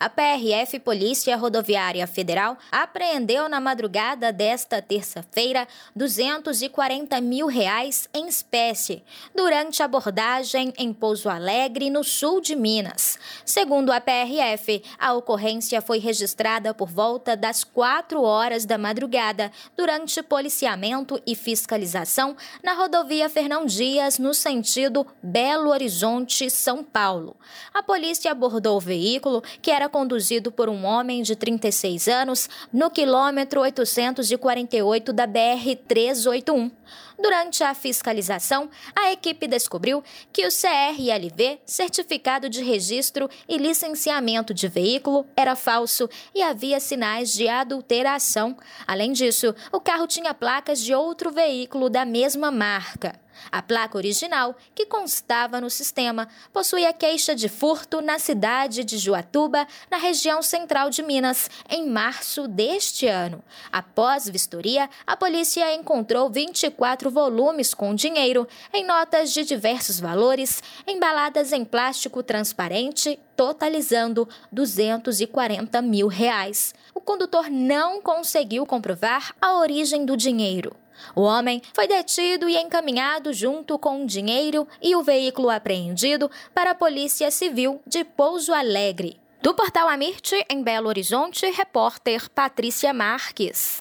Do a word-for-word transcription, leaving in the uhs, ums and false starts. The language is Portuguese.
A P R F, Polícia Rodoviária Federal, apreendeu na madrugada desta terça-feira duzentos e quarenta mil reais em espécie, durante abordagem em Pouso Alegre, no sul de Minas. Segundo a P R F, a ocorrência foi registrada por volta das quatro horas da madrugada, durante policiamento e fiscalização na rodovia Fernão Dias, no sentido Belo Horizonte-São Paulo. A polícia abordou o veículo, que era conduzido por um homem de trinta e seis anos, no quilômetro oitocentos e quarenta e oito da B R trezentos e oitenta e um. Durante a fiscalização, a equipe descobriu que o C R L V, Certificado de Registro e Licenciamento de Veículo, era falso e havia sinais de adulteração. Além disso, o carro tinha placas de outro veículo da mesma marca. A placa original, que constava no sistema, possuía queixa de furto na cidade de Juatuba, na região central de Minas, em março deste ano. Após vistoria, a polícia encontrou vinte e quatro volumes com dinheiro, em notas de diversos valores, embaladas em plástico transparente, totalizando duzentos e quarenta mil reais. O condutor não conseguiu comprovar a origem do dinheiro. O homem foi detido e encaminhado junto com o dinheiro e o veículo apreendido para a Polícia Civil de Pouso Alegre. Do portal Amirte, em Belo Horizonte, repórter Patrícia Marques.